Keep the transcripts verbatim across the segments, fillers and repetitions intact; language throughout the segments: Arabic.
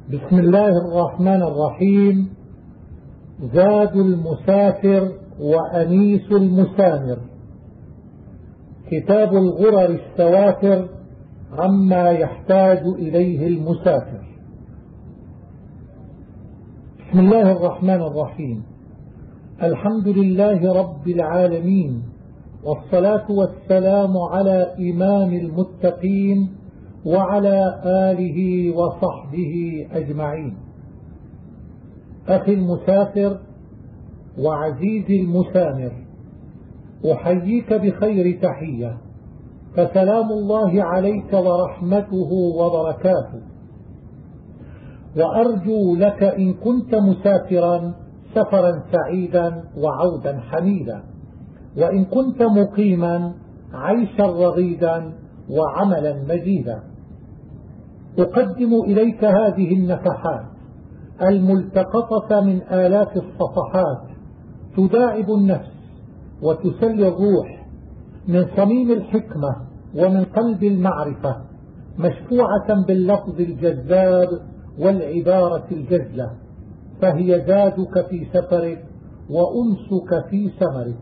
بسم الله الرحمن الرحيم. زاد المسافر وأنيس المسامر، كتاب الغرر السوافر عما يحتاج إليه المسافر. بسم الله الرحمن الرحيم. الحمد لله رب العالمين، والصلاة والسلام على إمام المتقين وعلى آله وصحبه أجمعين. أخي المسافر وعزيزي المسامر، أحييك بخير تحية، فسلام الله عليك ورحمته وبركاته، وأرجو لك إن كنت مسافرا سفرا سعيدا وعودا حميدا، وإن كنت مقيما عيشا رغيدا وعملا مجيدا. أقدم إليك هذه النفحات الملتقطة من آلاف الصفحات تداعب النفس وتسلي الروح من صميم الحكمة ومن قلب المعرفة، مشفوعة باللفظ الجذاب والعبارة الجزلة، فهي زادك في سفرك وأنسك في سمرك.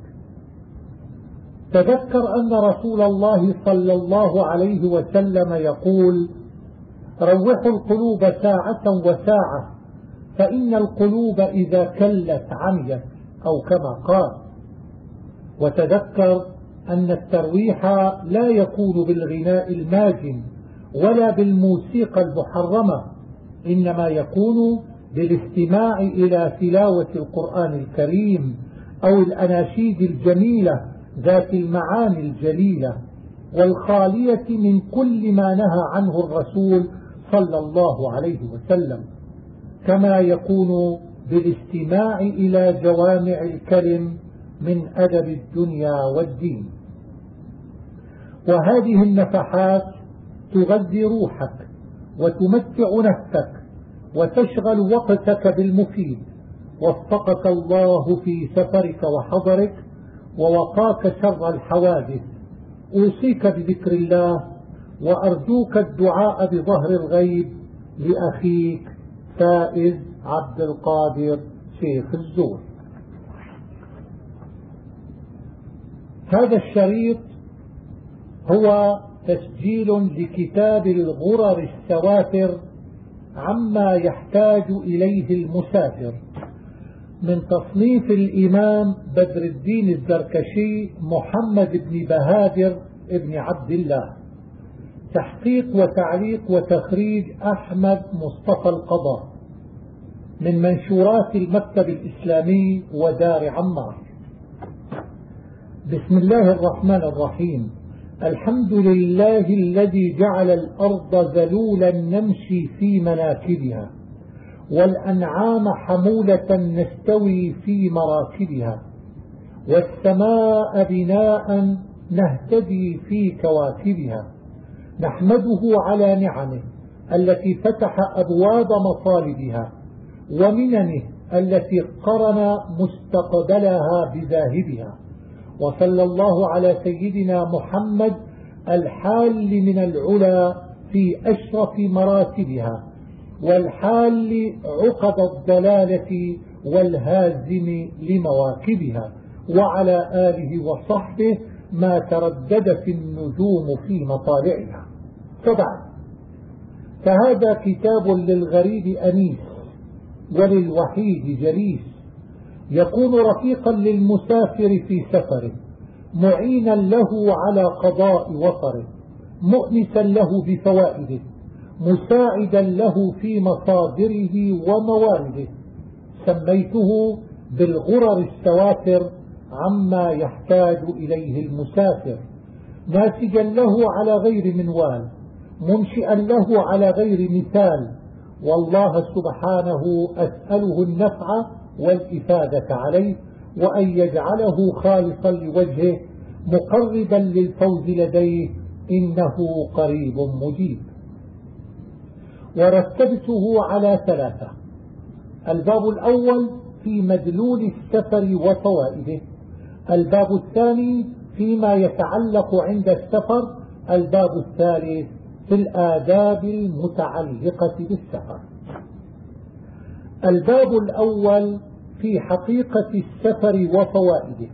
تذكر أن رسول الله صلى الله عليه وسلم يقول: روحوا القلوب ساعة وساعة، فإن القلوب إذا كلت عميت، أو كما قال. وتذكر أن الترويح لا يكون بالغناء الماجن ولا بالموسيقى المحرمة، إنما يكون بالاستماع إلى تلاوة القرآن الكريم أو الأناشيد الجميلة ذات المعاني الجليلة والخالية من كل ما نهى عنه الرسول صلى الله عليه وسلم، كما يكون بالاستماع إلى جوامع الكلم من أدب الدنيا والدين. وهذه النفحات تغذي روحك وتمتع نفسك وتشغل وقتك بالمفيد. وفقك الله في سفرك وحضرك ووقاك شر الحوادث. أوصيك بذكر الله وأرجوك الدعاء بظهر الغيب لأخيك فائز عبد القادر شيخ الزور. هذا الشريط هو تسجيل لكتاب الغرر السوافر عما يحتاج إليه المسافر، من تصنيف الإمام بدر الدين الزركشي محمد بن بهادر بن عبد الله، تحقيق وتعليق وتخريج أحمد مصطفى القضاء، من منشورات المكتب الإسلامي ودار عمار. بسم الله الرحمن الرحيم. الحمد لله الذي جعل الأرض ذلولا نمشي في مناكبها، والأنعام حمولة نستوي في مراكبها، والسماء بناء نهتدي في كواكبها. نحمده على نعمه التي فتح أبواب مطالبها، ومننه التي قرن مستقبلها بذاهبها. وصلى الله على سيدنا محمد الحال من العلا في أشرف مراتبها، والحال عقد الضلالة والهازم لمواكبها، وعلى آله وصحبه ما ترددت النجوم في مطالعها. طبعا فهذا كتاب للغريب أنيس وللوحيد جليس، يكون رفيقا للمسافر في سفره، معينا له على قضاء وطره، مؤنسا له بفوائده، مساعدا له في مصادره وموارده. سميته بالغرر السوافر عما يحتاج إليه المسافر، ناسجا له على غير منوال، منشئا له على غير مثال. والله سبحانه أسأله النفع والإفادة عليه، وأن يجعله خالصا لوجهه مقربا للفوز لديه، إنه قريب مجيب. ورتبته على ثلاثة: الباب الأول في مدلول السفر وفوائده، الباب الثاني فيما يتعلق عند السفر، الباب الثالث في الآداب المتعلقة بالسفر. الباب الأول في حقيقة السفر وفوائده.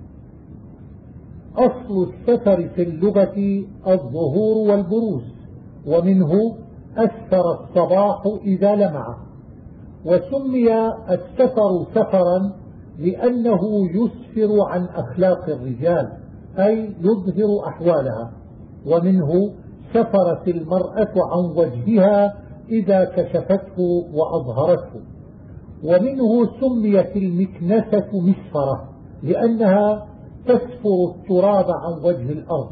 أصل السفر في اللغة الظهور والبروز، ومنه أسفر الصباح إذا لمع. وسمي السفر سفرا لأنه يسفر عن أخلاق الرجال، أي يظهر أحوالها. ومنه سفرت المرأة عن وجهها إذا كشفته وأظهرته. ومنه سميت المكنسة مسفرة لأنها تسفر التراب عن وجه الأرض.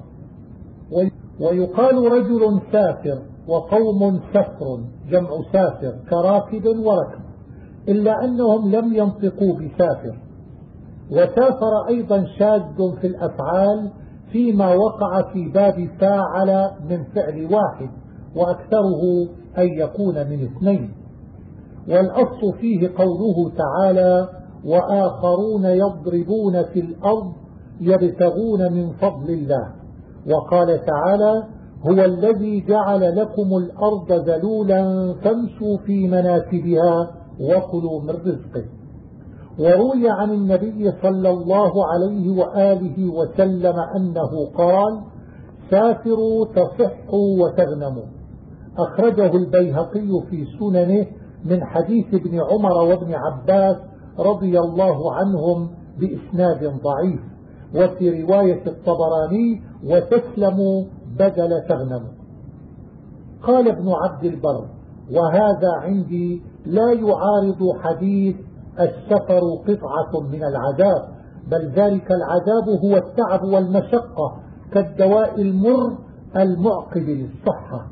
ويقال رجل سافر وقوم سفر، جمع سافر كراكب وركب، إلا أنهم لم ينطقوا بسافر. وسافر أيضا شاذ في الأفعال فيما وقع في باب فاعل من فعل واحد، وأكثره أن يكون من اثنين. والأصل فيه قوله تعالى: وآخرون يضربون في الأرض يبتغون من فضل الله. وقال تعالى: هو الذي جعل لكم الأرض ذلولا فامشوا في مناكبها وكلوا من رزقه. وروي عن النبي صلى الله عليه وآله وسلم أنه قال: سافروا تصحوا وتغنموا. أخرجه البيهقي في سننه من حديث ابن عمر وابن عباس رضي الله عنهم بإسناد ضعيف، وفي رواية الطبراني: وتسلموا بدل تغنموا. قال ابن عبد البر: وهذا عندي لا يعارض حديث السفر قطعة من العذاب، بل ذلك العذاب هو التعب والمشقة كالدواء المر المعقد للصحة.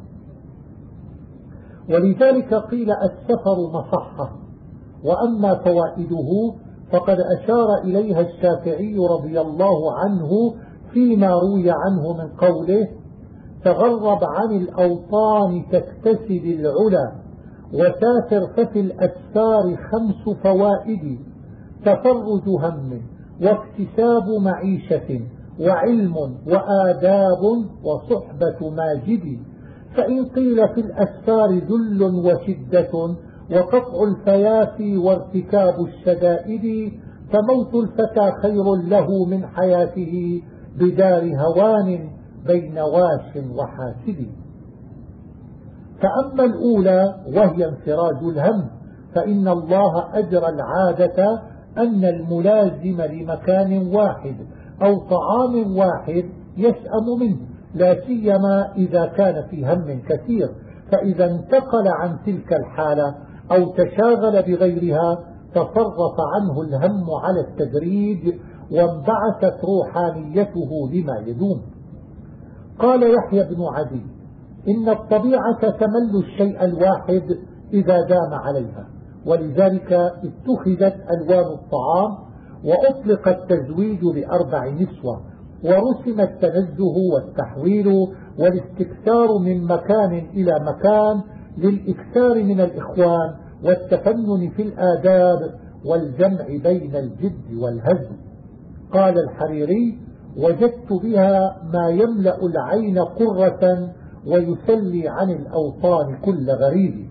ولذلك قيل السفر مصحة. وأما فوائده فقد أشار إليها الشافعي رضي الله عنه فيما روي عنه من قوله: تغرب عن الأوطان تكتسب العلا، وسافر ففي الأسفار خمس فوائد: تفرج هم، واكتساب معيشة، وعلم، وآداب، وصحبة ماجد. فإن قيل في الأسفار ذل وشدة، وقطع الفيافي، وارتكاب الشدائد، فموت الفتى خير له من حياته بدار هوان بين واش وحاسد. فأما الأولى وهي انفراج الهم، فإن الله أجرى العادة أن الملازم لمكان واحد أو طعام واحد يسأم منه، لا سيما إذا كان في هم كثير، فإذا انتقل عن تلك الحالة أو تشاغل بغيرها تصرف عنه الهم على التدريج، وانبعثت روحانيته لما يدوم. قال يحيى بن عدي: إن الطبيعة تمل الشيء الواحد إذا دام عليها، ولذلك اتخذت ألوان الطعام، وأطلق التزويج لأربع نسوة، ورسم التنزه والتحويل والاستكثار من مكان إلى مكان للإكثار من الإخوان والتفنن في الآداب والجمع بين الجد والهزل. قال الحريري: وجدت بها ما يملأ العين قرة ويسلي عن الأوطان كل غريب.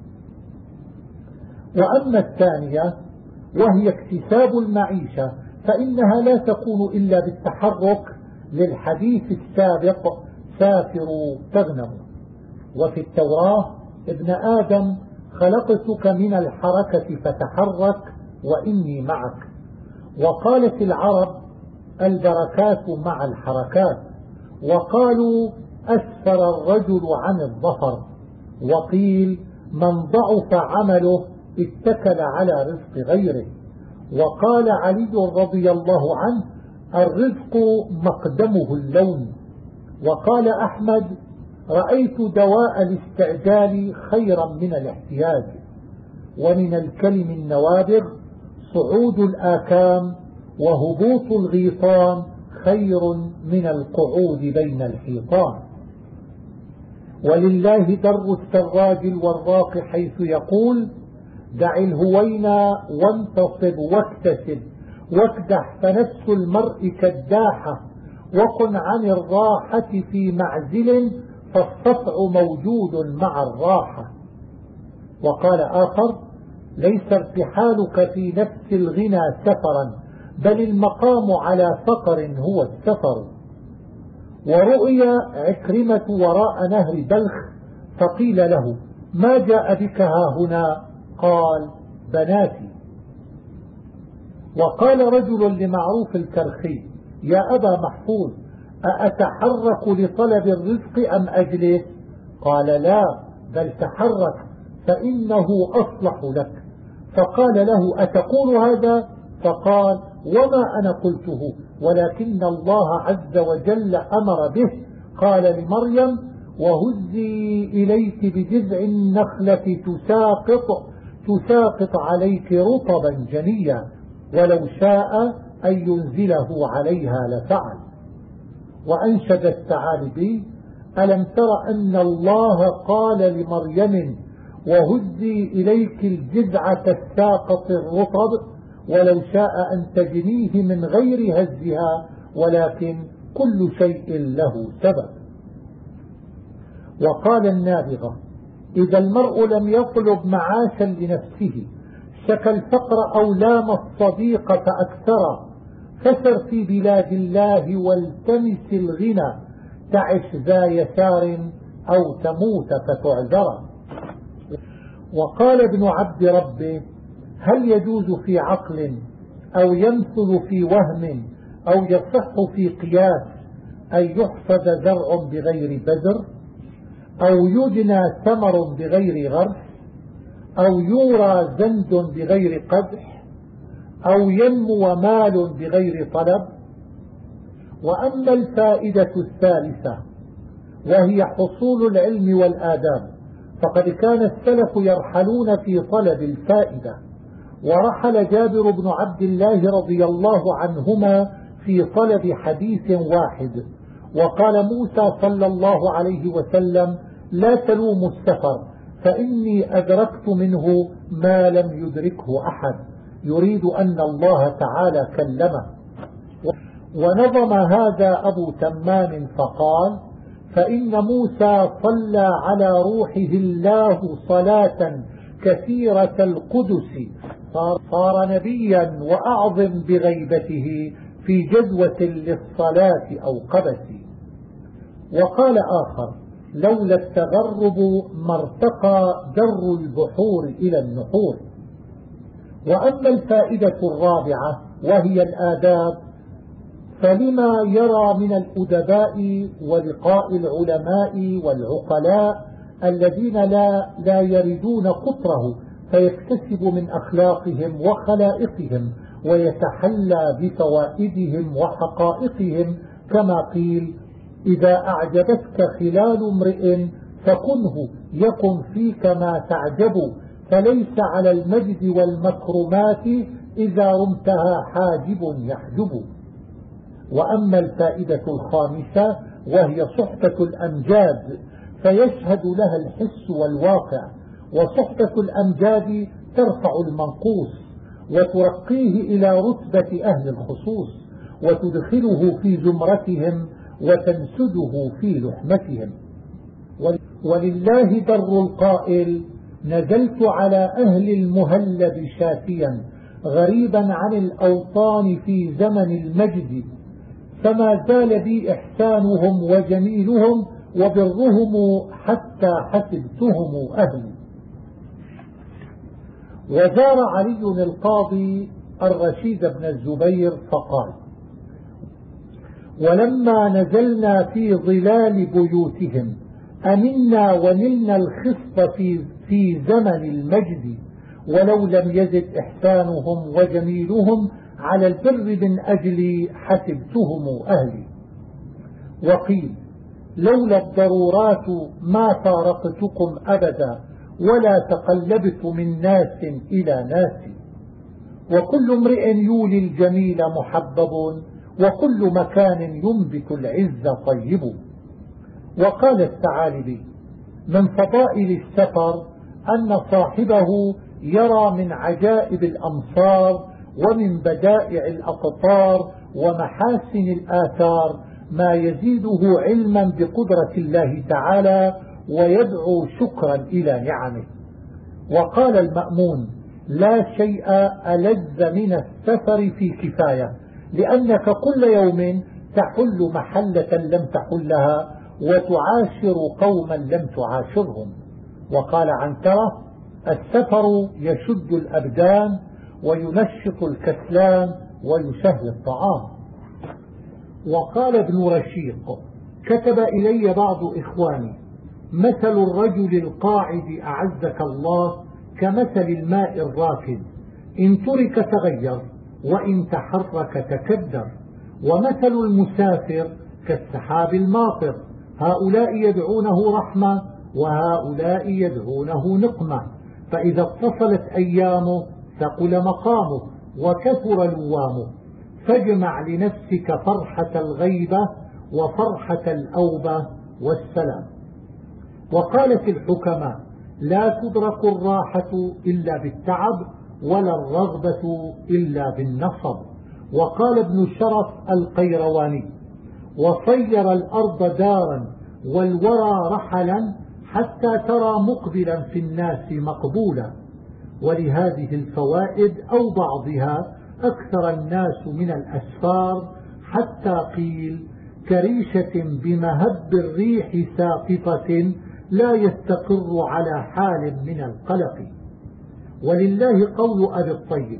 وأما الثانية وهي اكتساب المعيشة، فإنها لا تكون إلا بالتحرك للحديث السابق: سافروا تغنموا. وفي التوراة: ابن آدم خلقتك من الحركة فتحرك وإني معك. وقالت العرب: البركات مع الحركات. وقالوا: أسفر الرجل عن الظفر. وقيل: من ضعف عمله اتكل على رزق غيره. وقال علي رضي الله عنه: الرزق مقدمه اللون. وقال أحمد: رأيت دواء الاستعجال خيرا من الاحتياج. ومن الكلم النوابغ: صعود الآكام وهبوط الغيطان خير من القعود بين الحيطان. ولله در السراج الوراق حيث يقول: دع الهوينا وانتصب واكتسب، واكدح فنفس المرء كالداحة، وكن عن الراحة في معزل، فالسطع موجود مع الراحة. وقال آخر: ليس ارتحالك في نفس الغنى سفرا، بل المقام على فقر هو السفر. ورؤي عكرمة وراء نهر بلخ فقيل له: ما جاء بك هاهنا؟ قال: بناتي. وقال رجل لمعروف الكرخي: يا أبا محفوظ، أأتحرك لطلب الرزق أم أجلس؟ قال: لا، بل تحرك فإنه أصلح لك. فقال له: أتقول هذا؟ فقال: وما أنا قلته، ولكن الله عز وجل أمر به. قال لمريم: وهزي إليك بجذع النخلة تساقط, تساقط عليك رطبا جنيا، ولو شاء أن ينزله عليها لفعل. وأنشد الثعالبي: ألم تر أن الله قال لمريم: وهزي إليك الجذع تساقط الرطب، ولو شاء أن تجنيه من غير هزها، ولكن كل شيء له سبب. وقال النابغة: إذا المرء لم يطلب معاشا لنفسه شكى الفقر أو لام الصديق فأكثر، فسر في بلاد الله والتمس الغنى، تعش ذا يسار أو تموت فتعذر. وقال ابن عبد ربه: هل يجوز في عقل أو يمثل في وهم أو يصح في قياس أن يحصد زرع بغير بذر، أو يدنى ثمر بغير غرس، أو يورى زند بغير قدح، أو ينمو مال بغير طلب؟ وأما الفائدة الثالثة وهي حصول العلم والآداب، فقد كان السلف يرحلون في طلب الفائدة، ورحل جابر بن عبد الله رضي الله عنهما في طلب حديث واحد. وقال موسى صلى الله عليه وسلم: لا تلوموا السفر، فإني أدركت منه ما لم يدركه أحد، يريد أن الله تعالى كلمه. ونظم هذا أبو تمام فقال: فإن موسى صلى على روحه الله صلاة كثيرة القدس، صار نبيا وأعظم بغيبته في جدوة للصلاة أو قبس. وقال آخر: لولا التغرب ما ارتقى در البحور إلى النحور. وأما الفائدة الرابعة وهي الآداب، فلما يرى من الأدباء ولقاء العلماء والعقلاء الذين لا, لا يردون قطره، فيكتسب من أخلاقهم وخلائقهم ويتحلى بفوائدهم وحقائقهم، كما قيل: إذا أعجبتك خلال امرئ فكنه يكن فيك ما تعجب، فليس على المجد والمكرمات إذا رمتها حاجب يحجب. وأما الفائدة الخامسة وهي صحبة الأمجاد، فيشهد لها الحس والواقع، وصحبة الأمجاد ترفع المنقوص وترقيه إلى رتبة أهل الخصوص، وتدخله في زمرتهم وتنسده في لحمتهم. ولله در القائل: نزلت على أهل المهلب شافيا، غريبا عن الأوطان في زمن المجد، فما زال بي إحسانهم وجميلهم وبرهم حتى حسبتهم أهلي. وزار علي القاضي الرشيد بن الزبير فقال: ولما نزلنا في ظلال بيوتهم أمنا ونلنا الخصب في, في زمن المجد، ولو لم يزد إحسانهم وجميلهم على البر من أجل حسبتهم أهلي. وقيل: لولا الضرورات ما فارقتكم أبدا، ولا تقلبت من ناس إلى ناس. وكل امرئ يولي الجميل محبب، وكل مكان ينبت العز طيب. وقال الثعالبي: من فضائل السفر أن صاحبه يرى من عجائب الأمصار ومن بدائع الأقطار ومحاسن الآثار ما يزيده علما بقدرة الله تعالى ويدعو شكرا إلى نعمه. وقال المأمون: لا شيء ألذ من السفر في كفاية، لأنك كل يوم تحل محلة لم تحلها وتعاشر قوما لم تعاشرهم. وقال عنترة: السفر يشد الأبدان وينشط الكسلان ويسهل الطعام. وقال ابن رشيق: كتب إلي بعض إخواني: مثل الرجل القاعد أعزك الله كمثل الماء الراكد، إن ترك تغير وإن تحرك تكدر، ومثل المسافر كالسحاب الماطر، هؤلاء يدعونه رحمة وهؤلاء يدعونه نقمة، فإذا اتصلت أيامه ثقل مقامه وكثر لوامه، فاجمع لنفسك فرحة الغيبة وفرحة الأوبة والسلام. وقالت الحكماء: لا تدرك الراحة إلا بالتعب ولا الرغبة إلا بالنصب. وقال ابن شرف القيرواني: وصير الأرض دارا والورى رحلا حتى ترى مقبلا في الناس مقبولا. ولهذه الفوائد أو بعضها أكثر الناس من الأسفار، حتى قيل: كريشة بمهب الريح ساقطة لا يستقر على حال من القلق. ولله قول أبي الطيب: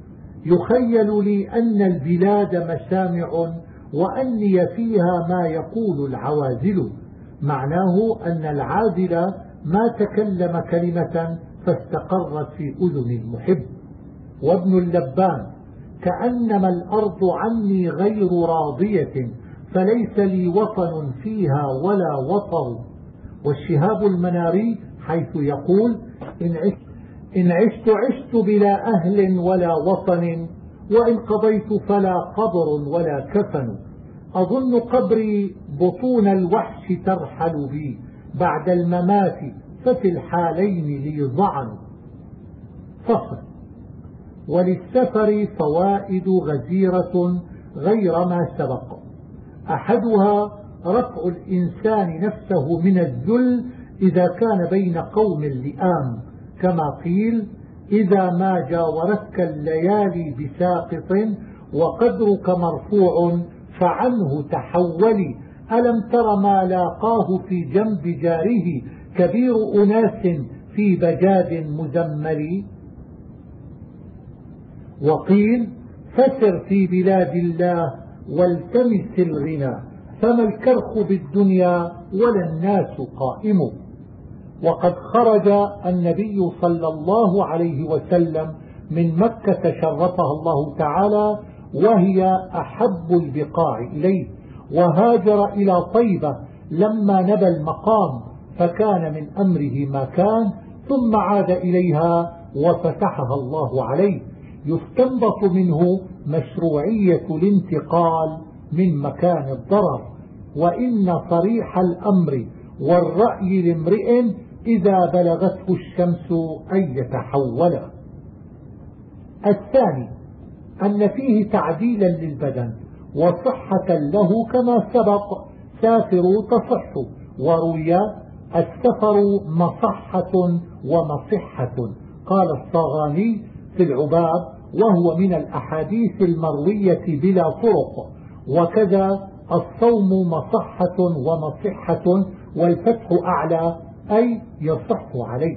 يخيل لي أن البلاد مسامع وأني فيها ما يقول العوازل، معناه أن العازل ما تكلم كلمة فاستقرت في أذن المحب. وابن اللبان: كأنما الأرض عني غير راضية فليس لي وطن فيها ولا وطر. والشهاب المناري حيث يقول: إن عشت, إن عشت عشت بلا أهل ولا وطن، وإن قضيت فلا قبر ولا كفن، أظن قبري بطون الوحش ترحل بي بعد الممات، ففي الحالين لي ضعن. فصل. وللسفر فوائد غزيرة غير ما سبق. أحدها رفع الإنسان نفسه من الذل إذا كان بين قوم لئام، كما قيل: إذا ما جاورتك الليالي بساقط وقدرك مرفوع فعنه تحولي، ألم تر ما لاقاه في جنب جاره كبير أناس في بجاد مزمل. وقيل: فسر في بلاد الله والتمس الغنى، فما الكرخ بالدنيا ولا الناس قائم. وقد خرج النبي صلى الله عليه وسلم من مكة شرفها الله تعالى وهي أحب البقاع إليه، وهاجر إلى طيبة لما نبى المقام، فكان من أمره ما كان، ثم عاد إليها وفتحها الله عليه. يستنبط منه مشروعية الانتقال من مكان الضرر، وإن صريح الأمر والرأي لامرئ إذا بلغته الشمس أن يتحول. الثاني أن فيه تعديلا للبدن وصحة له كما سبق: سافروا تصحوا. وروي: السفر مصحة ومصحة. قال الصاغاني في العباب: وهو من الأحاديث المروية بلا طرق. وكذا الصوم مصحة ومصحة، والفتح أعلى أي يصح عليه.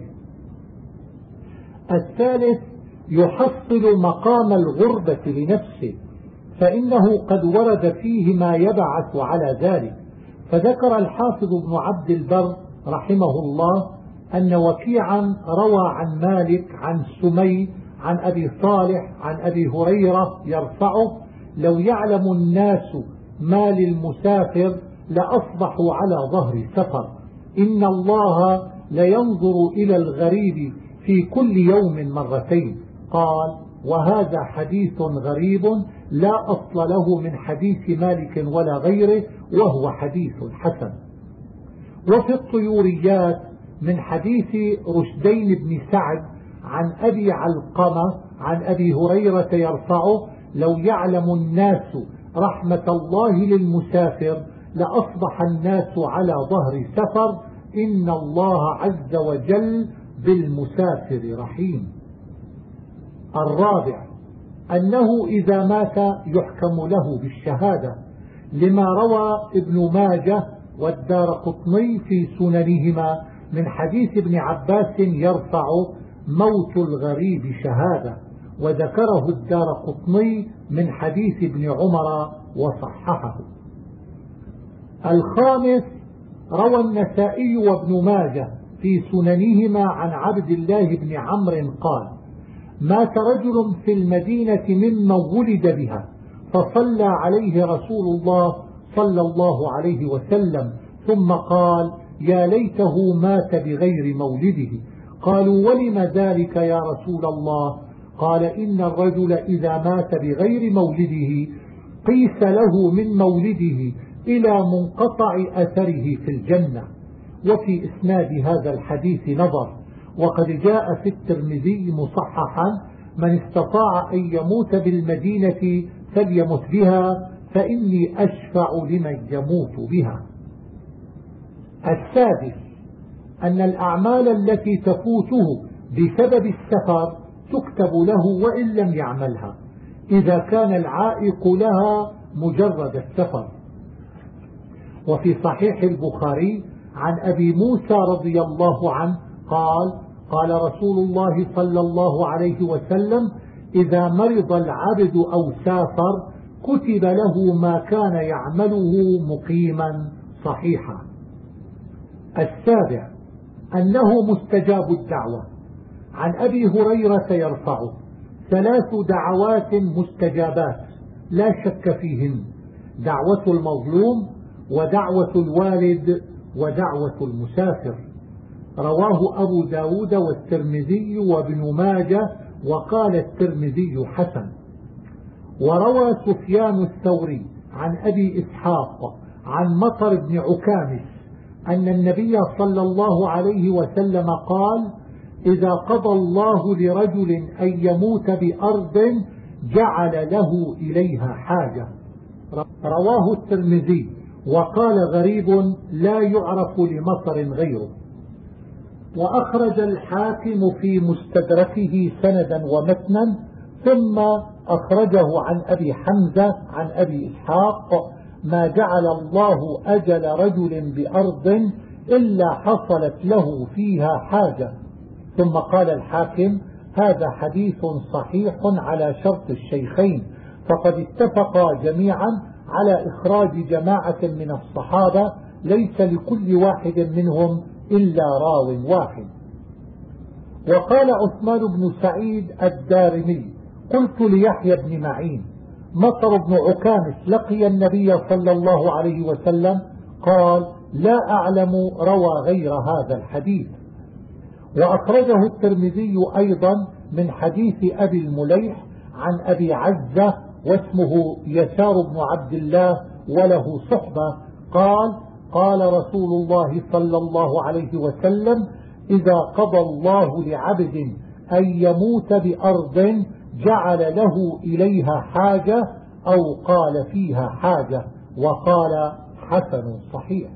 الثالث يحصل مقام الغربة لنفسه، فإنه قد ورد فيه ما يبعث على ذلك. فذكر الحافظ ابن عبد البر رحمه الله أن وكيعا روى عن مالك عن سمي عن أبي صالح عن أبي هريرة يرفعه: لو يعلم الناس ما للمسافر لأصبحوا على ظهر سفر، إن الله لينظر إلى الغريب في كل يوم مرتين. قال: وهذا حديث غريب لا أصل له من حديث مالك ولا غيره، وهو حديث حسن. وفي الطيوريات من حديث رشدين بن سعد عن أبي علقمة عن أبي هريرة يرفعه: لو يعلم الناس رحمة الله للمسافر لأصبح الناس على ظهر سفر، إن الله عز وجل بالمسافر رحيم. الرابع أنه إذا مات يحكم له بالشهادة، لما روى ابن ماجه والدارقطني في سننهما من حديث ابن عباس يرفع موت الغريب شهادة، وذكره الدارقطني من حديث ابن عمر وصححه. الخامس روى النسائي وابن ماجه في سننهما عن عبد الله بن عمرو قال: مات رجل في المدينة ممن ولد بها، فصلى عليه رسول الله صلى الله عليه وسلم، ثم قال: يا ليته مات بغير مولده. قالوا: ولم ذلك يا رسول الله؟ قال: إن الرجل إذا مات بغير مولده قيس له من مولده إلى منقطع أثره في الجنة. وفي إسناد هذا الحديث نظر، وقد جاء في الترمذي مصححا: من استطاع أن يموت بالمدينة فليمت بها، فإني أشفع لمن يموت بها. السادس أن الأعمال التي تفوته بسبب السفر تكتب له وإن لم يعملها، إذا كان العائق لها مجرد السفر. وفي صحيح البخاري عن أبي موسى رضي الله عنه قال: قال رسول الله صلى الله عليه وسلم: إذا مرض العبد أو سافر كتب له ما كان يعمله مقيما صحيحا. السابع أنه مستجاب الدعوة. عن أبي هريرة يرفعه: ثلاث دعوات مستجابات لا شك فيهن: دعوة المظلوم، ودعوة الوالد، ودعوة المسافر. رواه أبو داود والترمذي وابن ماجه، وقال الترمذي حسن. وروى سفيان الثوري عن أبي إسحاق عن مطر بن عكامس أن النبي صلى الله عليه وسلم قال: إذا قضى الله لرجل أن يموت بأرض جعل له إليها حاجة. رواه الترمذي، وقال غريب لا يعرف لمطر غيره. وأخرج الحاكم في مستدركه سندا ومتنا، ثم أخرجه عن أبي حمزة عن أبي إسحاق: ما جعل الله أجل رجل بأرض إلا حصلت له فيها حاجة. ثم قال الحاكم: هذا حديث صحيح على شرط الشيخين، فقد اتفقا جميعا على إخراج جماعة من الصحابة ليس لكل واحد منهم إلا راو واحد. وقال عثمان بن سعيد الدارمي: قلت ليحيى بن معين: مطر بن عكامس لقي النبي صلى الله عليه وسلم؟ قال: لا أعلم روى غير هذا الحديث. وأخرجه الترمذي أيضا من حديث أبي المليح عن أبي عزة واسمه يسار بن عبد الله وله صحبة قال: قال رسول الله صلى الله عليه وسلم: إذا قضى الله لعبد أن يموت بأرض جعل له إليها حاجة، أو قال فيها حاجة، وقال حسن صحيح.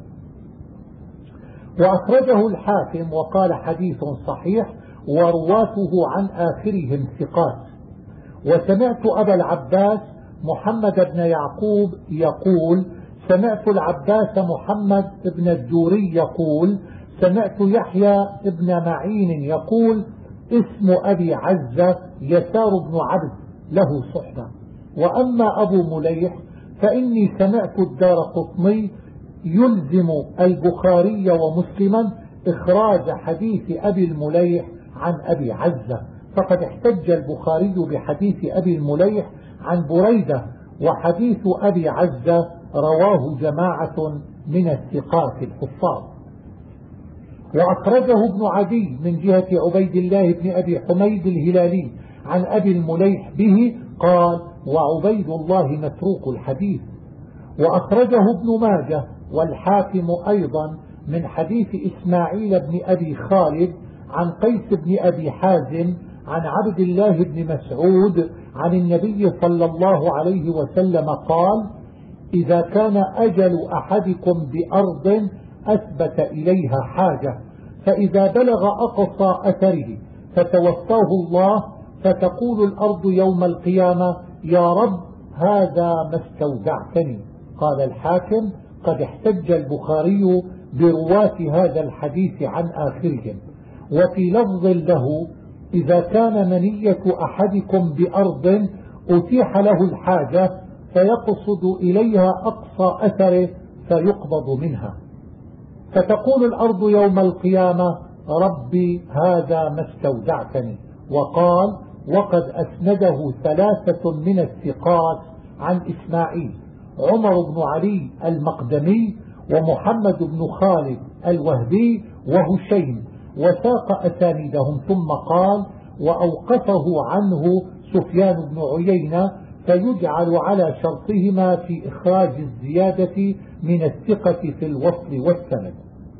وأخرجه الحاكم وقال حديث صحيح، ورواته عن آخرهم ثقات. وسمعت أبا العباس محمد بن يعقوب يقول: سمعت العباس محمد بن الجوري يقول: سمعت يحيى بن معين يقول: اسم أبي عزة يسار بن عبد له صحبة. وأما أبو مليح فإني سمعت الدارقطني يلزم البخاري ومسلما إخراج حديث أبي المليح عن أبي عزة، فقد احتج البخاري بحديث أبي المليح عن بريدة، وحديث أبي عزة رواه جماعة من الثقات الحفاظ. وأخرجه ابن عدي من جهة عبيد الله بن أبي حميد الهلالي عن أبي المليح به قال: وعبيد الله متروك الحديث. وأخرجه ابن ماجه والحاكم أيضا من حديث إسماعيل بن أبي خالد عن قيس بن أبي حازم عن عبد الله بن مسعود عن النبي صلى الله عليه وسلم قال: إذا كان أجل أحدكم بأرض أثبت إليها حاجة، فإذا بلغ أقصى أثره فتوفاه الله فتقول الأرض يوم القيامة يا رب هذا ما استودعتني. قال الحاكم قد احتج البخاري برواة هذا الحديث عن آخرهم. وفي لفظ له إذا كان منية أحدكم بأرض أتيح له الحاجة فيقصد إليها أقصى أثره فيقبض منها. فتقول الأرض يوم القيامة ربي هذا ما استودعتني. وقال وقد أسنده ثلاثة من الثقات عن إسماعيل: عمر بن علي المقدمي، ومحمد بن خالد الوهبي، وهشيم، وساق أسانيدهم. ثم قال وأوقفه عنه سفيان بن عيينة، فيجعل على شرطهما في إخراج الزيادة من الثقة في الوصل والسند.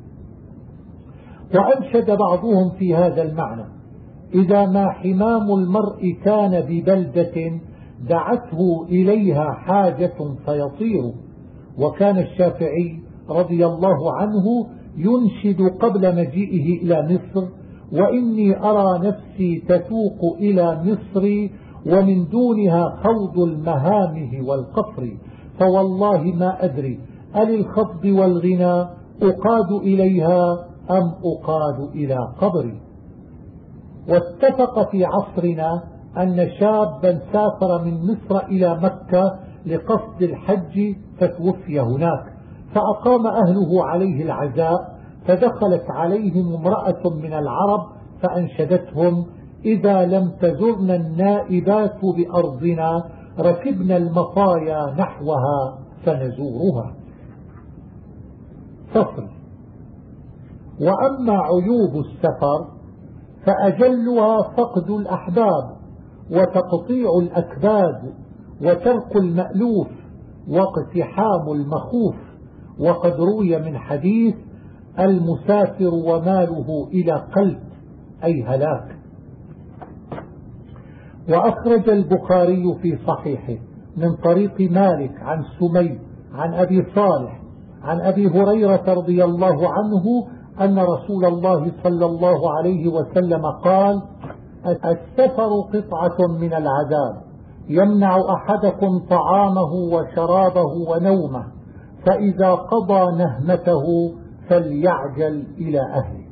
وأنشد بعضهم في هذا المعنى: إذا ما حمام المرء كان ببلدة دعته إليها حاجة فيطير. وكان الشافعي رضي الله عنه ينشد قبل مجيئه إلى مصر: وإني أرى نفسي تتوق إلى مصر ومن دونها خوض المهامه والقصر، فوالله ما أدري أللخفض والغنى أقاد إليها أم أقاد إلى قبري. واتفق في عصرنا أن شابا سافر من مصر إلى مكة لقصد الحج فتوفي هناك، فأقام أهله عليه العزاء، فدخلت عليهم امرأة من العرب فأنشدتهم: إذا لم تزرنا النائبات بأرضنا ركبنا المطايا نحوها فنزورها. فصل. وأما عيوب السفر فأجلها فقد الأحباب وتقطيع الأكباد وترك المألوف واقتحام المخوف. وقد روي من حديث: المسافر وماله إلى قلب، أي هلاك. وأخرج البخاري في صحيحه من طريق مالك عن سمي عن أبي صالح عن أبي هريرة رضي الله عنه أن رسول الله صلى الله عليه وسلم قال: السفر قطعة من العذاب يمنع أحدكم طعامه وشرابه ونومه، فإذا قضى نهمته فليعجل إلى أهله.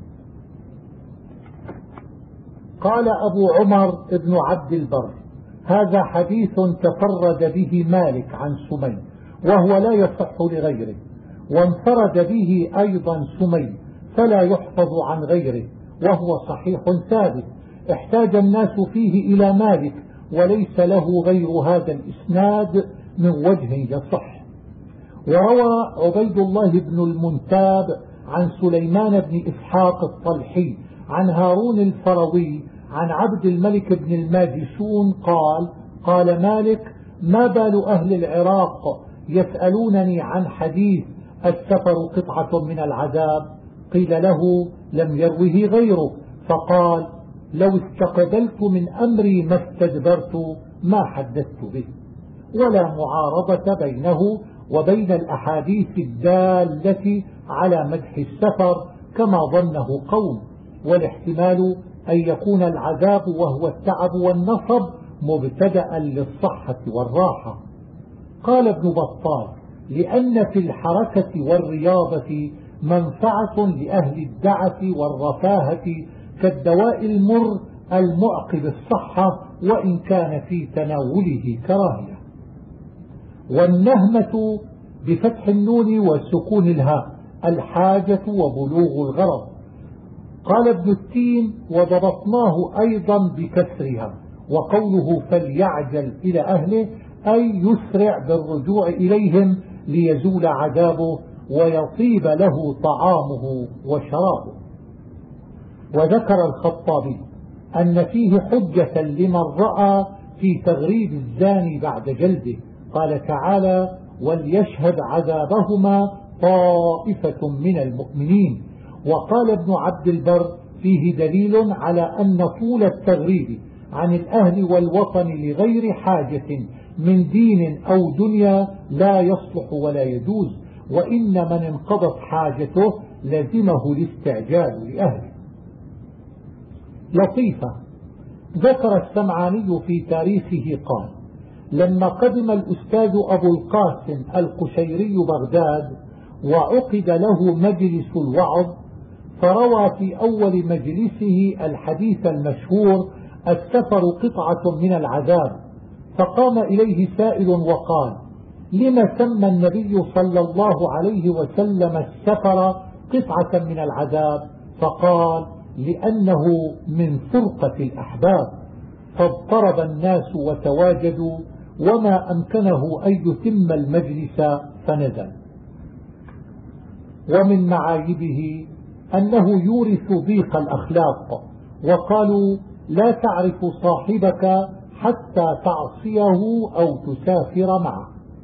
قال أبو عمر ابن عبد البر: هذا حديث تفرد به مالك عن سمي وهو لا يصح لغيره، وانفرد به أيضا سمي فلا يحفظ عن غيره، وهو صحيح ثابت. احتاج الناس فيه إلى مالك وليس له غير هذا الإسناد من وجه يصح. وروى عبيد الله بن المنتاب عن سليمان بن إسحاق الطلحي عن هارون الفروي عن عبد الملك بن الماجشون قال: قال مالك: ما بال أهل العراق يسألونني عن حديث السفر قطعة من العذاب؟ قيل له: لم يروه غيره. فقال: لو استقبلت من أمري ما استدبرت ما حدثت به. ولا معارضة بينه وبين الأحاديث الدالة على مدح السفر كما ظنه قوم، والاحتمال أن يكون العذاب وهو التعب والنصب مبتدأ للصحة والراحة. قال ابن بطال: لأن في الحركة والرياضة منفعة لأهل الدعة والرفاهة كالدواء المر المعقب الصحة وإن كان في تناوله كراهية. والنهمة بفتح النون وسكون الهاء الحاجة وبلوغ الغرض. قال ابن التين: وضبطناه أيضا بكسرها. وقوله فليعجل إلى أهله أي يسرع بالرجوع إليهم ليزول عذابه ويطيب له طعامه وشرابه. وذكر الخطابي أن فيه حجة لمن رأى في تغريب الزاني بعد جلده. قال تعالى: وليشهد عذابهما طائفة من المؤمنين. وقال ابن عبد البر: فيه دليل على أن طول التغريب عن الأهل والوطن لغير حاجة من دين أو دنيا لا يصلح ولا يجوز، وإن من انقضت حاجته لزمه الاستعجال لأهله. لطيفة: ذكر السمعاني في تاريخه قال: لما قدم الأستاذ أبو القاسم القشيري بغداد وعقد له مجلس الوعظ، فروى في أول مجلسه الحديث المشهور: السفر قطعة من العذاب. فقام إليه سائل وقال: لما سمى النبي صلى الله عليه وسلم السفر قطعة من العذاب؟ فقال: لأنه من فرقة الأحباب. فاضطرب الناس وتواجدوا، وما أمكنه أن يتم المجلس فنزل. ومن معايبه أنه يورث ضيق الأخلاق، وقالوا: لا تعرف صاحبك حتى تعصيه أو تسافر معه.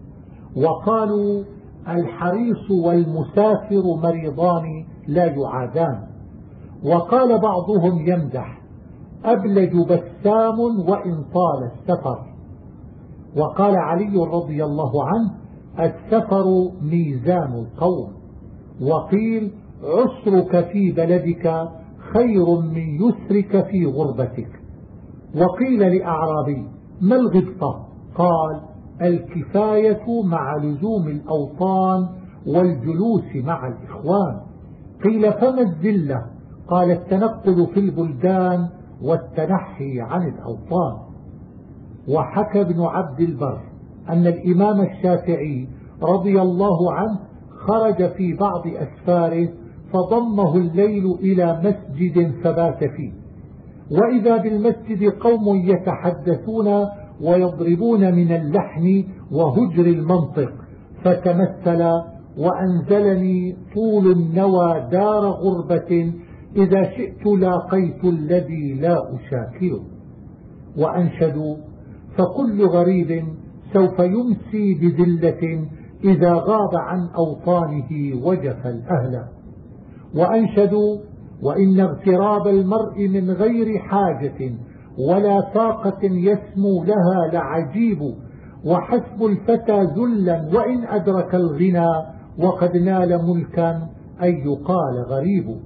وقالوا: الحريص والمسافر مريضان لا يعادان. وقال بعضهم يمدح: أبلج بسام وإن طال السفر. وقال علي رضي الله عنه: السفر ميزان القوم. وقيل: عسرك في بلدك خير من يسرك في غربتك. وقيل لأعرابي: ما الغبطة؟ قال: الكفاية مع لزوم الأوطان والجلوس مع الإخوان. قيل: فما الذلة؟ قال: التنقل في البلدان والتنحي عن الأوطان. وحكى ابن عبد البر أن الإمام الشافعي رضي الله عنه خرج في بعض أسفاره فضمه الليل إلى مسجد فبات فيه، وإذا بالمسجد قوم يتحدثون ويضربون من اللحن وهجر المنطق، فتمثل: وأنزلني طول النوى دار غربة، إذا شئت لاقيت الذي لا أشاكله. وأنشدوا: فكل غريب سوف يمسي بذلة، إذا غاب عن أوطانه وجف الأهل. وأنشدوا: وإن اغتراب المرء من غير حاجة ولا طاقة يسمو لها لعجيب، وحسب الفتى ذلا وإن أدرك الغنى، وقد نال ملكا أن يقال غريب.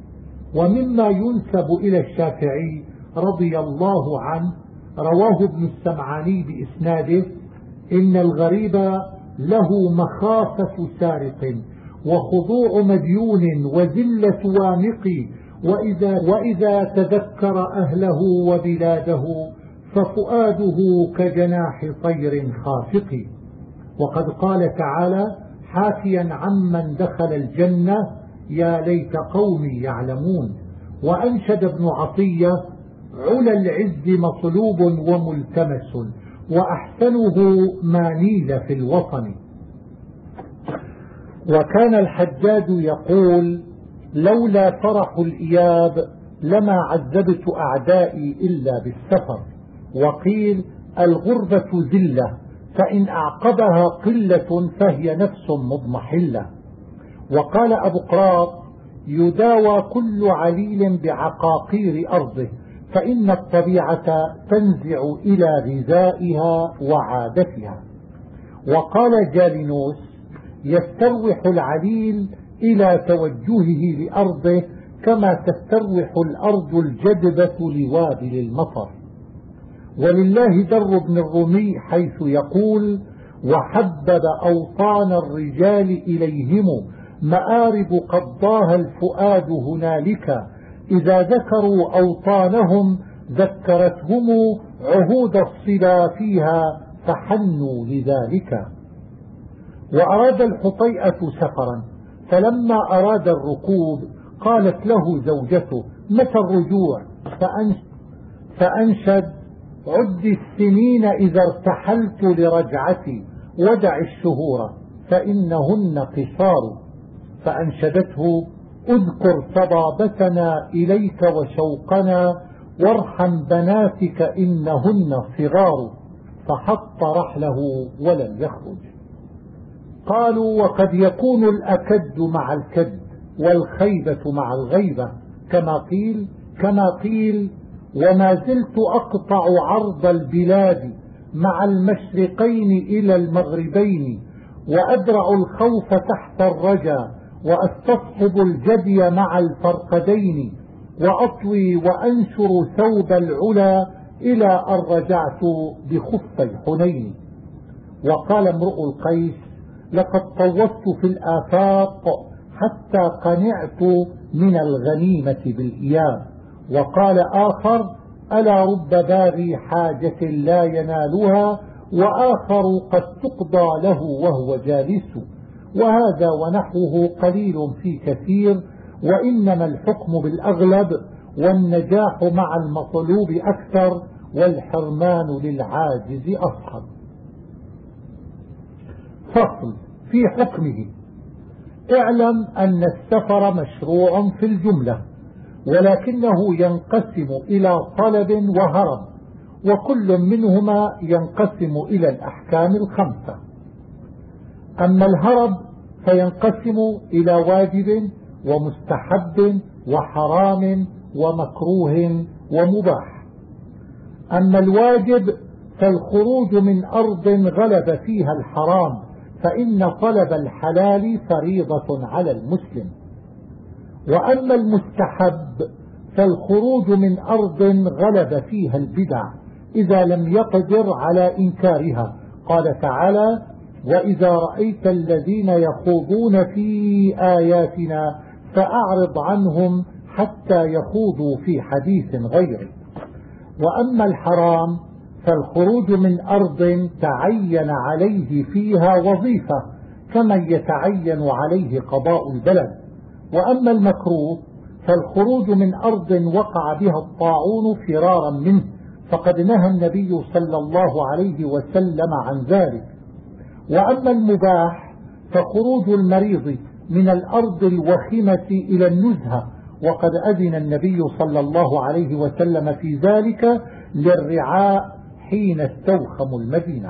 ومما ينسب إلى الشافعي رضي الله عنه رواه ابن السمعاني بإسناده: إن الغريب له مخافة سارق، وخضوع مديون، وذلة وامق، وإذا, وإذا تذكر أهله وبلاده، ففؤاده كجناح طير خافق. وقد قال تعالى حاكيا عمن دخل الجنة: يا ليت قومي يعلمون. وأنشد ابن عطية: علا العز مطلوب وملتمس، وأحسنه ما نيل في الوطن. وكان الحجاج يقول: لولا فرح الإياب لما عذبت أعدائي إلا بالسفر. وقيل: الغربة ذلة، فإن أعقبها قلة فهي نفس مضمحلة. وقال أبو قراط: يداوى كل عليل بعقاقير أرضه، فإن الطبيعة تنزع إلى غذائها وعادتها. وقال جالينوس: يستروح العليل إلى توجهه لأرضه، كما تستروح الأرض الجدبة لوابل المطر. ولله در بن الرومي حيث يقول: وحبب أوطان الرجال إليهم، مآرب قضاها الفؤاد هنالك، إذا ذكروا أوطانهم ذكرتهم عهود الصلا فيها، فحنوا لذلك. وأراد الحطيئة سفرا، فلما أراد الركوب قالت له زوجته: متى الرجوع؟ فأنشد: عد السنين إذا ارتحلت لرجعتي، ودع الشهور فإنهن قصار. فأنشدته: اذكر صبابتنا إليك وشوقنا، وارحم بناتك إنهن صغار. فحط رحله ولم يخرج. قالوا: وقد يكون الأكد مع الكد، والخيبة مع الغيبة، كما قيل كما قيل وما زلت أقطع عرض البلاد مع المشرقين إلى المغربين، وأدرع الخوف تحت الرجا، وأستصحب الجدي مع الفرقدين، وأطوي وأنشر ثوب العلا إلى أن رجعت بخفي حنين. وقال امرؤ القيس لقد طوفت في الآفاق حتى قنعت من الغنيمة بالإياب. وقال آخر ألا رب باغي حاجة لا ينالها وآخر قد تقضى له وهو جالس. وهذا ونحوه قليل في كثير، وإنما الحكم بالأغلب، والنجاح مع المطلوب أكثر، والحرمان للعاجز أصحب. فصل في حكمه. اعلم أن السفر مشروع في الجملة، ولكنه ينقسم إلى طلب وهرب، وكل منهما ينقسم إلى الأحكام الخمسة. أما الهرب فينقسم إلى واجب ومستحب وحرام ومكروه ومباح. أما الواجب فالخروج من أرض غلب فيها الحرام، فإن طلب الحلال فريضة على المسلم. وأما المستحب فالخروج من أرض غلب فيها البدع إذا لم يقدر على إنكارها. قال تعالى وإذا رأيت الذين يخوضون في آياتنا فأعرض عنهم حتى يخوضوا في حديث غيره. وأما الحرام فالخروج من أرض تعين عليه فيها وظيفة كمن يتعين عليه قضاء البلد. وأما المكروه فالخروج من أرض وقع بها الطاعون فرارا منه، فقد نهى النبي صلى الله عليه وسلم عن ذلك. وأما المباح فخروج المريض من الأرض الوخمة إلى النزهة، وقد أذن النبي صلى الله عليه وسلم في ذلك للرعاء حين استوخموا المدينة.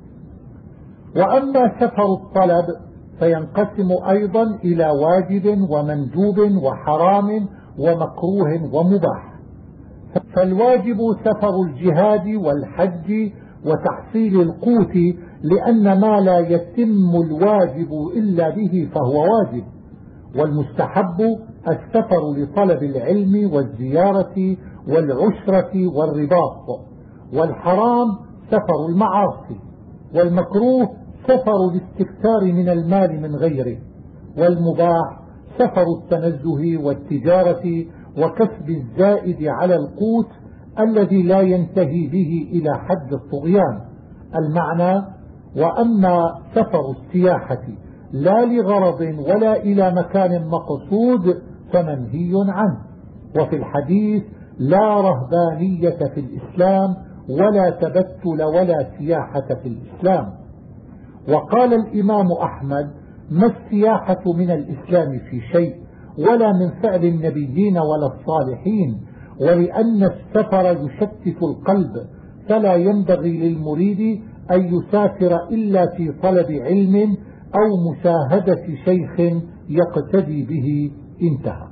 وأما سفر الطلب فينقسم أيضا إلى واجب ومندوب وحرام ومكروه ومباح. فالواجب سفر الجهاد والحج وتحصيل القوت، لأن ما لا يتم الواجب إلا به فهو واجب. والمستحب السفر لطلب العلم والزيارة والعشرة والرباط. والحرام سفر المعاصي. والمكروه سفر الاستكثار من المال من غيره. والمباح سفر التنزه والتجارة وكسب الزائد على القوت الذي لا ينتهي به إلى حد الطغيان. المعنى وأما سفر السياحة لا لغرض ولا إلى مكان مقصود فمنهي عنه. وفي الحديث لا رهبانية في الإسلام ولا تبتل ولا سياحة في الإسلام. وقال الإمام أحمد ما السياحة من الإسلام في شيء ولا من فعل النبيين ولا الصالحين، ولأن السفر يشتت القلب، فلا ينبغي للمريد أن يسافر إلا في طلب علم أو مشاهدة شيخ يقتدي به. انتهى.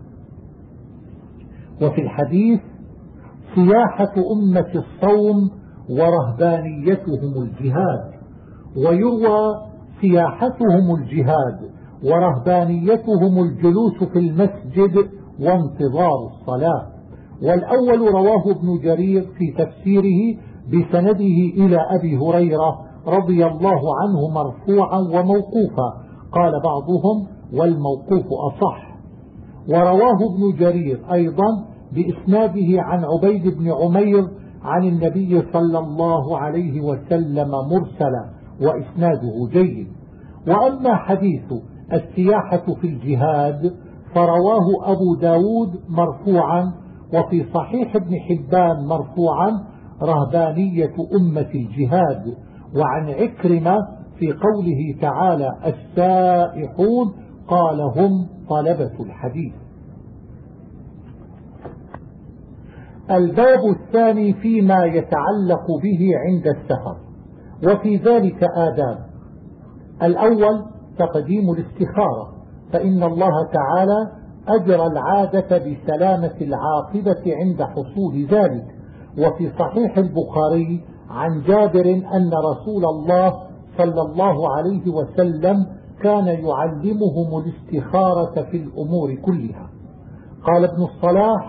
وفي الحديث سياحة أمة الصوم ورهبانيتهم الجهاد. ويروى سياحتهم الجهاد ورهبانيتهم الجلوس في المسجد وانتظار الصلاة. والأول رواه ابن جرير في تفسيره بسنده إلى أبي هريرة رضي الله عنه مرفوعا وموقوفا، قال بعضهم والموقوف أصح. ورواه ابن جرير أيضا بإسناده عن عبيد بن عمير عن النبي صلى الله عليه وسلم مرسلا، وإسناده جيد. وأما حديث السياحة في الجهاد فرواه أبو داود مرفوعا، وفي صحيح ابن حبان مرفوعا رهبانية أمة الجهاد. وعن عكرمة في قوله تعالى السائحون قال هم طلبة الحديث. الباب الثاني فيما يتعلق به عند السفر، وفي ذلك آداب. الأول تقديم الاستخارة، فإن الله تعالى أجرى العادة بسلامة العاقبة عند حصول ذلك. وفي صحيح البخاري عن جابر أن رسول الله صلى الله عليه وسلم كان يعلمهم الاستخارة في الأمور كلها. قال ابن الصلاح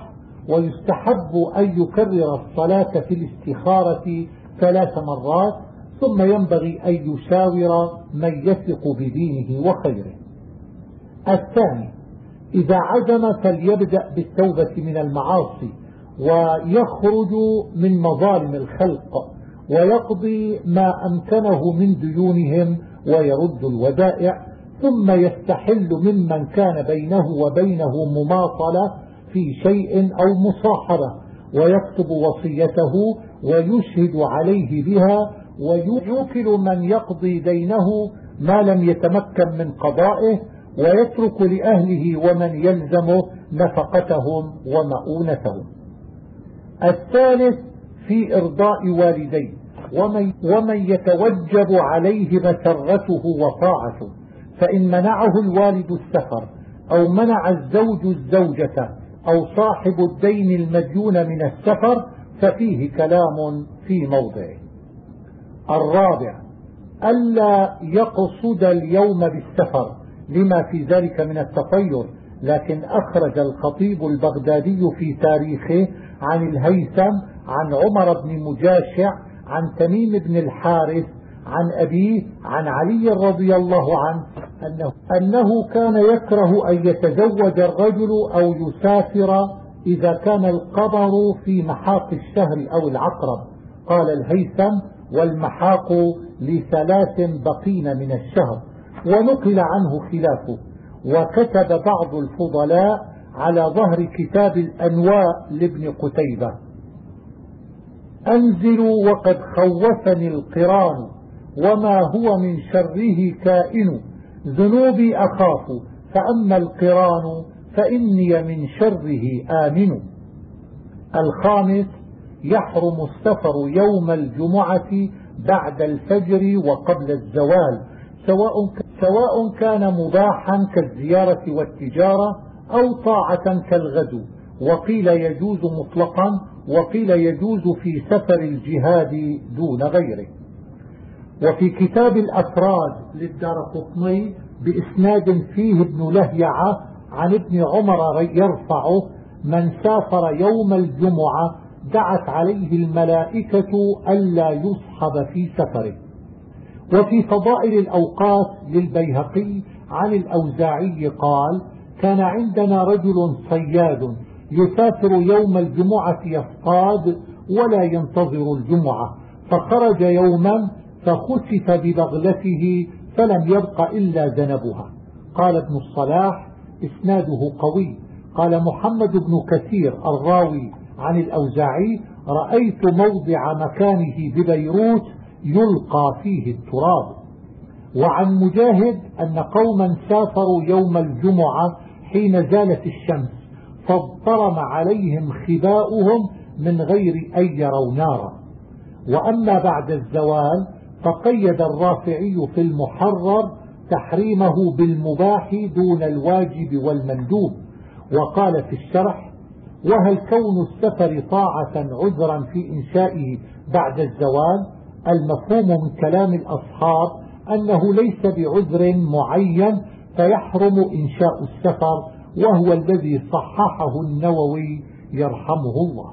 ويستحب أن يكرر الصلاة في الاستخارة ثلاث مرات، ثم ينبغي أن يشاور من يثق بدينه وخيره. الثاني: إذا عزم فليبدأ بالتوبة من المعاصي ويخرج من مظالم الخلق ويقضي ما أمكنه من ديونهم ويرد الودائع، ثم يستحل ممن كان بينه وبينه مماطلة في شيء أو مصاحبة، ويكتب وصيته ويشهد عليه بها، ويوكل من يقضي دينه ما لم يتمكن من قضائه، ويترك لأهله ومن يلزمه نفقتهم ومؤونتهم. الثالث: في إرضاء والديه ومن, ومن يتوجب عليه مسرته وطاعته، فإن منعه الوالد السفر أو منع الزوج الزوجة أو صاحب الدين المديون من السفر ففيه كلام في موضعه. الرابع: ألا يقصد اليوم بالسفر لما في ذلك من التطير، لكن أخرج الخطيب البغدادي في تاريخه عن الهيثم عن عمر بن مجاشع عن تميم بن الحارث عن أبيه عن علي رضي الله عنه أنه, أنه كان يكره أن يتزوج الرجل أو يسافر إذا كان القمر في محاق الشهر أو العقرب. قال الهيثم: والمحاق لثلاث بقين من الشهر، ونقل عنه خلافه. وكتب بعض الفضلاء على ظهر كتاب الأنواء لابن قتيبة: أنزلوا وقد خوفني القران، وما هو من شره كائن، ذنوبي أخاف فأما القران فإني من شره آمن. الخامس: يحرم السفر يوم الجمعة بعد الفجر وقبل الزوال، سواء سواء كان مباحا كالزيارة والتجارة أو طاعة كالغزو، وقيل يجوز مطلقا، وقيل يجوز في سفر الجهاد دون غيره. وفي كتاب الأفراد للدارقطني بإسناد فيه ابن لهيعة عن ابن عمر يرفعه: من سافر يوم الجمعة دعت عليه الملائكة ألا يصحب في سفره. وفي فضائل الأوقات للبيهقي عن الأوزاعي قال: كان عندنا رجل صياد يسافر يوم الجمعة يصطاد ولا ينتظر الجمعة، فخرج يوما فخسف ببغلته فلم يبق إلا ذنبها. قال ابن الصلاح: إسناده قوي. قال محمد بن كثير الراوي عن الأوزاعي: رأيت موضع مكانه ببيروت يلقى فيه التراب. وعن مجاهد أن قوما سافروا يوم الجمعة حين زالت الشمس، فاضطرم عليهم خباؤهم من غير أن يروا نارا. وأما بعد الزوال فقيد الرافعي في المحرر تحريمه بالمباح دون الواجب والمندوب. وقال في الشرح: وهل كون السفر طاعة عذرا في إنشائه بعد الزوال؟ المفهوم من كلام الأصحاب أنه ليس بعذر معين فيحرم إنشاء السفر، وهو الذي صححه النووي يرحمه الله.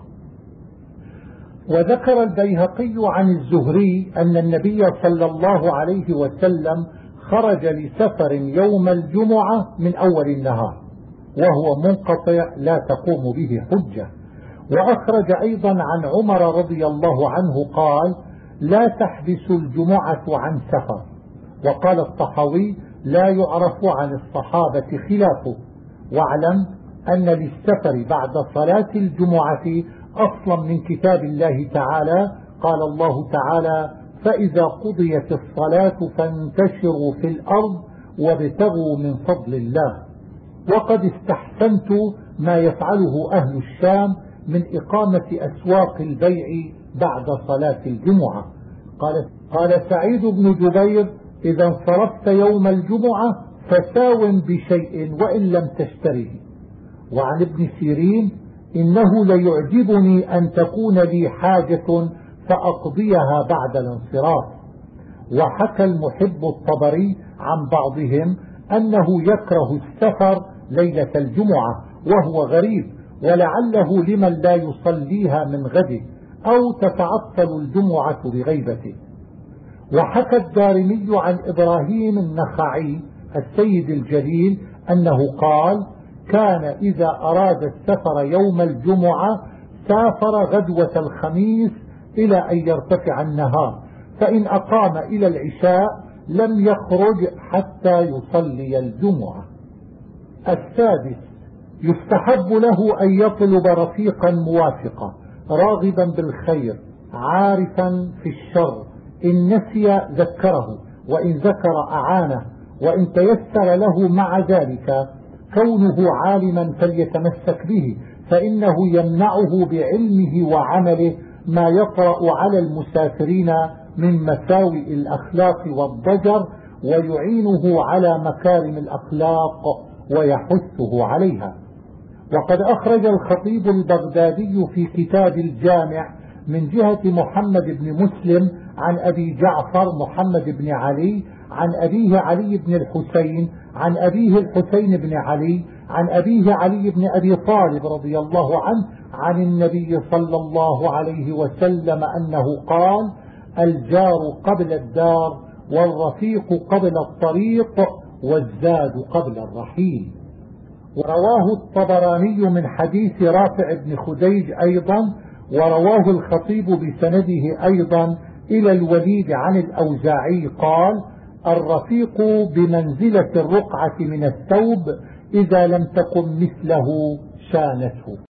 وذكر البيهقي عن الزهري أن النبي صلى الله عليه وسلم خرج لسفر يوم الجمعة من أول النهار، وهو منقطع لا تقوم به حجة. وأخرج أيضا عن عمر رضي الله عنه قال: لا تحبس الجمعة عن سفر. وقال الطحاوي: لا يعرف عن الصحابة خلافه. واعلم أن للسفر بعد صلاة الجمعة أصلا من كتاب الله تعالى. قال الله تعالى: فإذا قضيت الصلاة فانتشروا في الأرض وابتغوا من فضل الله. وقد استحسنت ما يفعله أهل الشام من إقامة أسواق البيع بعد صلاة الجمعة. قال, قال سعيد بن جبير: إذا انصرفت يوم الجمعة فساو بشيء وإن لم تشتره. وعن ابن سيرين: إنه ليعجبني أن تكون لي حاجة فأقضيها بعد الانصراف. وحكى المحب الطبري عن بعضهم أنه يكره السفر ليلة الجمعة وهو غريب، ولعله لمن لا يصليها من غده أو تتعطل الجمعة بغيبته. وحكى الدارمي عن إبراهيم النخعي السيد الجليل أنه قال: كان إذا أراد السفر يوم الجمعة سافر غدوة الخميس إلى أن يرتفع النهار، فإن أقام إلى العشاء لم يخرج حتى يصلي الجمعة. السادس: يستحب له أن يطلب رفيقا موافقا راغبا بالخير عارفا في الشر، إن نسي ذكره، وإن ذكر أعانه، وإن تيسر له مع ذلك كونه عالما فليتمسك به، فإنه يمنعه بعلمه وعمله ما يطرأ على المسافرين من مساوئ الأخلاق والضجر، ويعينه على مكارم الأخلاق ويحثه عليها. وقد أخرج الخطيب البغدادي في كتاب الجامع من جهة محمد بن مسلم عن أبي جعفر محمد بن علي عن أبيه علي بن الحسين عن أبيه الحسين بن علي عن أبيه علي بن أبي طالب رضي الله عنه عن النبي صلى الله عليه وسلم أنه قال: الجار قبل الدار، والرفيق قبل الطريق، والزاد قبل الرحيل. ورواه الطبراني من حديث رافع بن خديج أيضا، ورواه الخطيب بسنده أيضا إلى الوليد عن الأوزاعي قال: الرفيق بمنزلة الرقعة من الثوب، إذا لم تكن مثله شانته.